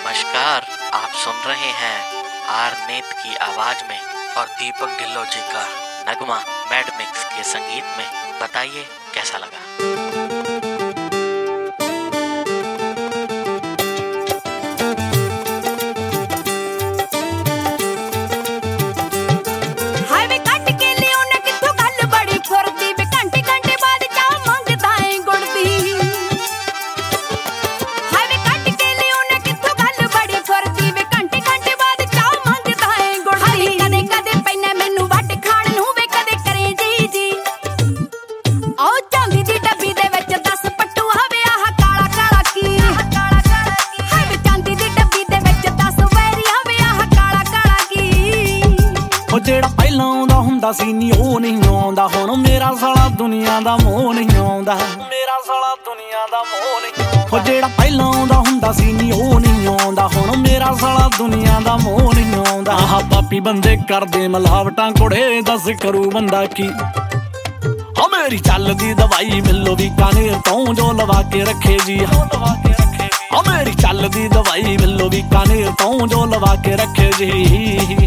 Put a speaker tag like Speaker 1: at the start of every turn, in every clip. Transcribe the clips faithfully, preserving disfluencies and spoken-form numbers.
Speaker 1: नमस्कार, आप सुन रहे हैं आर नेत की आवाज में और दीपक ढिल्लो जी का नगमा मैड मिक्स के संगीत में। बताइए कैसा लगा।
Speaker 2: ਜਿਹੜਾ ਪਹਿਲਾਂ ਆਉਂਦਾ ਹੁੰਦਾ ਸੀ ਨੀ ਉਹ ਨਹੀਂ ਆਉਂਦਾ ਹੁਣ। ਮੇਰਾ ਸਾਲਾ ਦੁਨੀਆ ਦਾ ਮੋਹ ਨਹੀਂ ਆਉਂਦਾ, ਮੇਰਾ ਸਾਲਾ ਦੁਨੀਆ ਦਾ ਮੋਹ ਨਹੀਂ। ਉਹ ਜਿਹੜਾ ਪਹਿਲਾਂ ਆਉਂਦਾ ਹੁੰਦਾ ਸੀ ਨੀ ਉਹ ਨਹੀਂ ਆਉਂਦਾ ਹੁਣ। ਮੇਰਾ ਸਾਲਾ ਦੁਨੀਆ ਦਾ ਮੋਹ ਨਹੀਂ ਆਉਂਦਾ। ਆਹ ਪਾਪੀ ਬੰਦੇ ਕਰਦੇ ਮਿਲਾਵਟਾਂ ਕੁੜੇ, ਦੱਸ ਕਰੂ ਬੰਦਾ ਕੀ। ਆ ਮੇਰੀ ਚੱਲਦੀ ਦਵਾਈ ਮਿਲੋ ਵੀ ਕਾਨੇਰ ਤੋਂ ਜੋ ਲਵਾ ਕੇ ਰੱਖੇ ਜੀ। ਆ ਮੇਰੀ ਚੱਲਦੀ ਦਵਾਈ ਮਿਲੋ ਵੀ ਕਾਨੇਰ ਤੋਂ ਜੋ ਲਵਾ ਕੇ ਰੱਖੇ ਜੀ।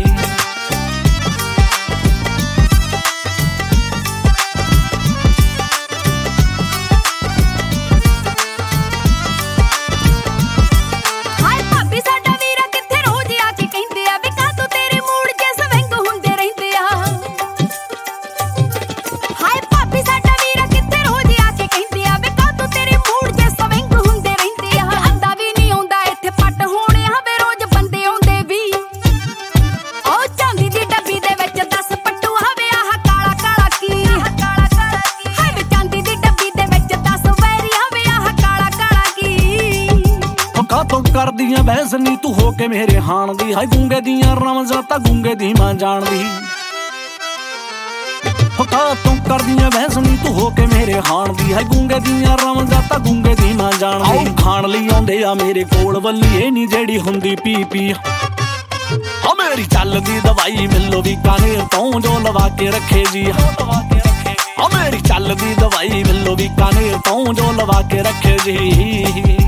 Speaker 2: ਤੂੰ ਕਰਦੀਆਂ ਬਹਿਸ ਨੀ ਤੂੰ ਹੋ ਕੇ ਮੇਰੇ ਹਾਣ ਦੀ। ਹਾਏ ਗੂੰਗੇ ਦੀਆਂ ਰਮਜ਼ਾਂ ਤਾਂ ਗੂੰਗੇ ਦੀ ਮਾਂ ਜਾਣਦੀ। ਕਾ ਤੂੰ ਕਰਦੀਆਂ ਬਹਿਸ ਨੀ ਤੂੰ ਹੋ ਕੇ ਮੇਰੇ ਹਾਣ ਦੀ। ਹਾਏ ਗੂੰਗੇ ਦੀਆਂ ਰਮਜ਼ਾਂ ਤਾਂ ਗੂੰਗੇ ਦੀ ਮਾਂ ਜਾਣਦੀ। ਖਾਣ ਲਈ ਆਉਂਦੇ ਆ ਮੇਰੇ ਕੋਲ ਵੱਲੀਏ ਨੀ ਜਿਹੜੀ ਹੁੰਦੀ ਪੀ ਪੀ। ਆ ਮੇਰੀ ਚੱਲਦੀ ਦਵਾਈ ਮਿਲੋ ਵੀ ਕਾਨੇਰ ਤੋਂ ਜੋ ਲਵਾ ਕੇ ਰੱਖੇ ਜੀ। ਆ ਮੇਰੀ ਚੱਲਦੀ ਦਵਾਈ ਮਿਲੋ ਵੀ ਕਾਨੇਰ ਤੋਂ ਜੋ ਲਵਾ ਕੇ ਰੱਖੇ ਜੀ।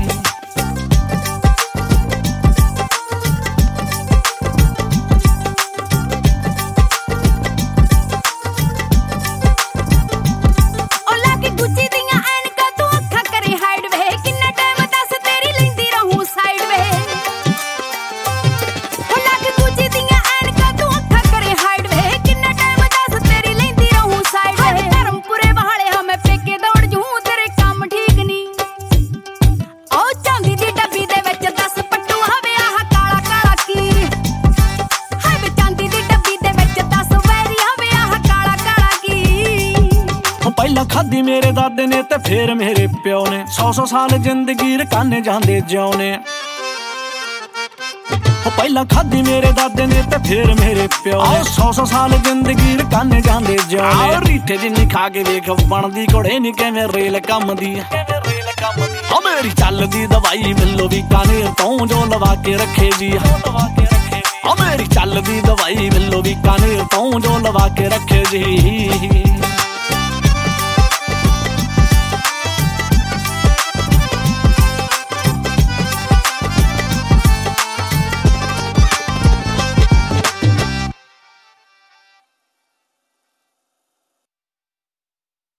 Speaker 2: ਪਹਿਲਾਂ ਖਾਦੀ ਮੇਰੇ ਦਾਦੇ ਨੇ ਤੇ ਫੇਰ ਮੇਰੇ ਪਿਓ ਨੇ। ਸੌ ਸੌ ਸਾਲ ਜ਼ਿੰਦਗੀ ਰਕਾਨੇ ਜਾਂਦੇ ਜਿਉਣੇ। ਉਹ ਪਹਿਲਾਂ ਖਾਦੀ ਮੇਰੇ ਦਾਦੇ ਨੇ ਤੇ ਫੇਰ ਮੇਰੇ ਪਿਓ ਨੇ। ਸੌ ਸੌ ਸਾਲ ਜ਼ਿੰਦਗੀ ਰਕਾਨੇ ਜਾਂਦੇ ਜਿਉਣੇ। ਰੀਠੇ ਜਿੰਨੀ ਖਾ ਕੇ ਵੇਖ ਬਣਦੀ ਘੋੜੇ ਨੀ ਕਿਵੇਂ ਰੇਲ ਕੰਮ ਦੀ। ਆ ਮੇਰੀ ਚੱਲਦੀ ਦਵਾਈ ਮਿਲੋ ਵੀ ਕਾਨੇਰ ਤੋਂ ਜੋ ਲਵਾ ਕੇ ਰੱਖੇ ਜੀ। ਆ ਮੇਰੀ ਚੱਲਦੀ ਦਵਾਈ ਮਿਲੋ ਵੀ ਕਾਨੇਰ ਤੋਂ ਜੋ ਲਵਾ ਕੇ ਰੱਖੇ ਜੀ।